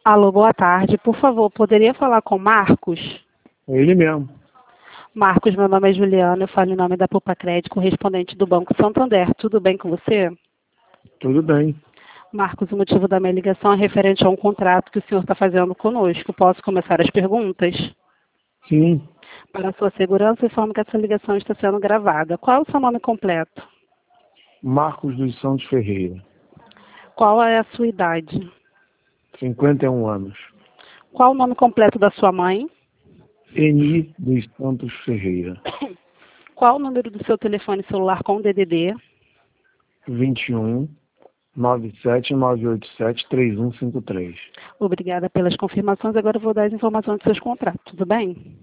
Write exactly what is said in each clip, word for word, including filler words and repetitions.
Alô, boa tarde. Por favor, poderia falar com Marcos? É ele mesmo. Marcos, meu nome é Juliana, eu falo em nome da Poupa Crédito, correspondente do Banco Santander. Tudo bem com você? Tudo bem. Marcos, o motivo da minha ligação é referente a um contrato que o senhor está fazendo conosco. Posso começar as perguntas? Sim. Para a sua segurança, informo que essa ligação está sendo gravada. Qual é o seu nome completo? Marcos dos Santos Ferreira. Qual é a sua idade? cinquenta e um anos. Qual o nome completo da sua mãe? Eni dos Santos Ferreira. Qual o número do seu telefone celular com D D D? vinte e um, nove sete nove oito sete, três um cinco três. Obrigada pelas confirmações. Agora eu vou dar as informações dos seus contratos, tudo bem?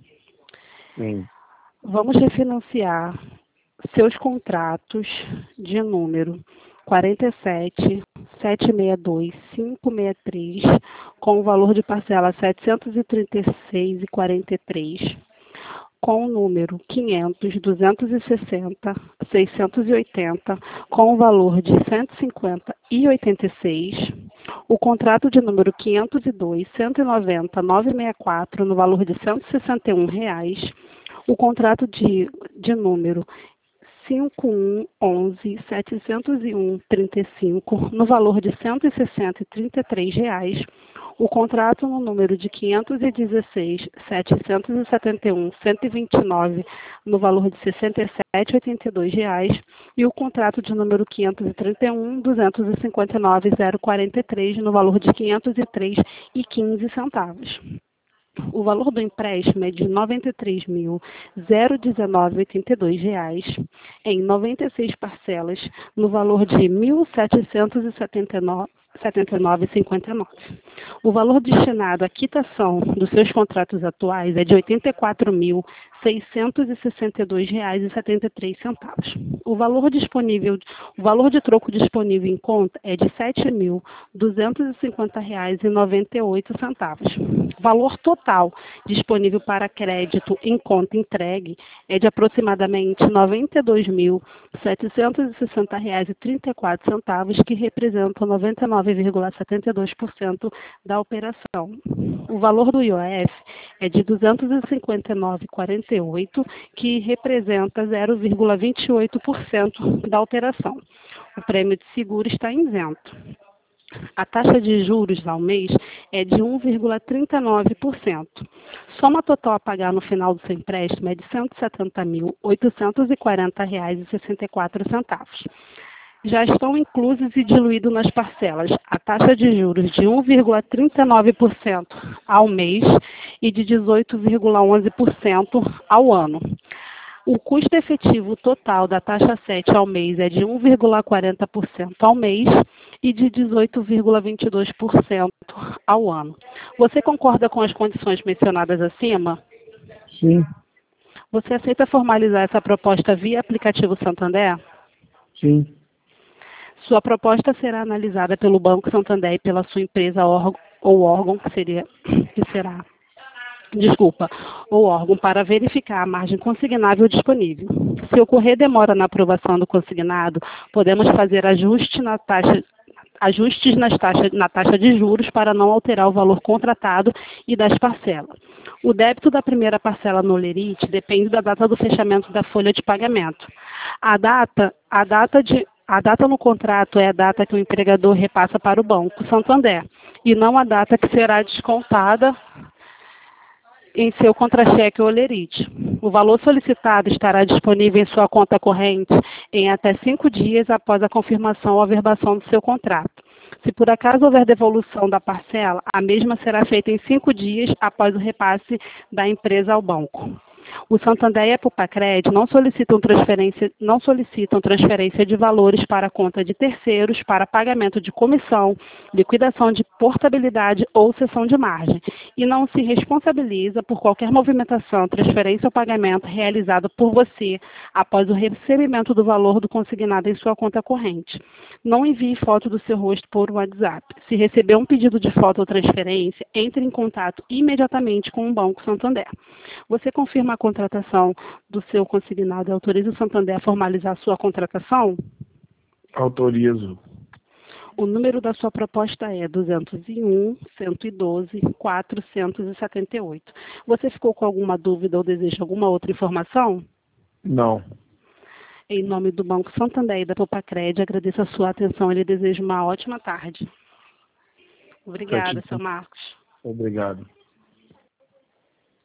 Sim. Vamos refinanciar seus contratos de número quarenta e sete, setecentos e sessenta e dois, quinhentos e sessenta e três, com o valor de parcela setecentos e trinta e seis reais e quarenta e três centavos, com o número quinhentos, duzentos e sessenta, seiscentos e oitenta, com o valor de cento e cinquenta e oitenta e seis, o contrato de número quinhentos e dois, cento e noventa, novecentos e sessenta e quatro, no valor de cento e sessenta e um reais, o contrato de, de número cinco um onze, setecentos e um, trinta e cinco, no valor de cento e sessenta e trinta e três reais, o contrato no número de quinhentos e dezesseis, setecentos e setenta e um, cento e vinte e nove, no valor de sessenta e sete reais e oitenta e dois reais, e o contrato de número quinhentos e trinta e um, duzentos e cinquenta e nove, zero quarenta e três, no valor de quinhentos e três reais e quinze centavos. O valor do empréstimo é de noventa e três mil, dezenove reais e oitenta e dois reais, em noventa e seis parcelas, no valor de mil setecentos e setenta e nove reais e cinquenta e nove centavos. O valor destinado à quitação dos seus contratos atuais é de oitenta e quatro mil, seiscentos e sessenta e dois reais e setenta e três centavos. O valor disponível, o valor de troco disponível em conta é de sete mil, duzentos e cinquenta reais e noventa e oito centavos. O valor total disponível para crédito em conta entregue é de aproximadamente noventa e dois mil, setecentos e sessenta reais e trinta e quatro centavos, que representam noventa e nove vírgula setenta e dois por cento da operação. O valor do I O F é de duzentos e cinquenta e nove vírgula quarenta e oito, que representa zero vírgula vinte e oito por cento da operação. O prêmio de seguro está isento. A taxa de juros ao mês é de um vírgula trinta e nove por cento. Soma total a pagar no final do seu empréstimo é de cento e setenta mil, oitocentos e quarenta reais e sessenta e quatro centavos. Já estão inclusos e diluídos nas parcelas a taxa de juros de um vírgula trinta e nove por cento ao mês e de dezoito vírgula onze por cento ao ano. O custo efetivo total da taxa sete ao mês é de um vírgula quarenta por cento ao mês e de dezoito vírgula vinte e dois por cento ao ano. Você concorda com as condições mencionadas acima? Sim. Você aceita formalizar essa proposta via aplicativo Santander? Sim. Sua proposta será analisada pelo Banco Santander e pela sua empresa órgão, ou órgão, que, seria, que será, desculpa, ou órgão, para verificar a margem consignável disponível. Se ocorrer demora na aprovação do consignado, podemos fazer ajuste na taxa, ajustes nas taxa, na taxa de juros para não alterar o valor contratado e das parcelas. O débito da primeira parcela no Lerite depende da data do fechamento da folha de pagamento. A data, a data de A data no contrato é a data que o empregador repassa para o Banco Santander, e não a data que será descontada em seu contra-cheque ou lerite. O valor solicitado estará disponível em sua conta corrente em até cinco dias após a confirmação ou averbação do seu contrato. Se por acaso houver devolução da parcela, a mesma será feita em cinco dias após o repasse da empresa ao banco. O Santander e a Poupa Crédito não solicitam transferência, não solicitam transferência de valores para a conta de terceiros para pagamento de comissão, liquidação de portabilidade ou cessão de margem, e não se responsabiliza por qualquer movimentação, transferência ou pagamento realizado por você após o recebimento do valor do consignado em sua conta corrente. Não envie foto do seu rosto por WhatsApp. Se receber um pedido de foto ou transferência, entre em contato imediatamente com o Banco Santander. Você confirma a contratação do seu consignado e autoriza o Santander a formalizar a sua contratação? Autorizo. O número da sua proposta é duzentos e um, cento e doze, quatrocentos e setenta e oito. Você ficou com alguma dúvida ou deseja alguma outra informação? Não. Em nome do Banco Santander e da Topacred, agradeço a sua atenção e lhe desejo uma ótima tarde. Obrigada, seu Certíssimo. Marcos. Obrigado.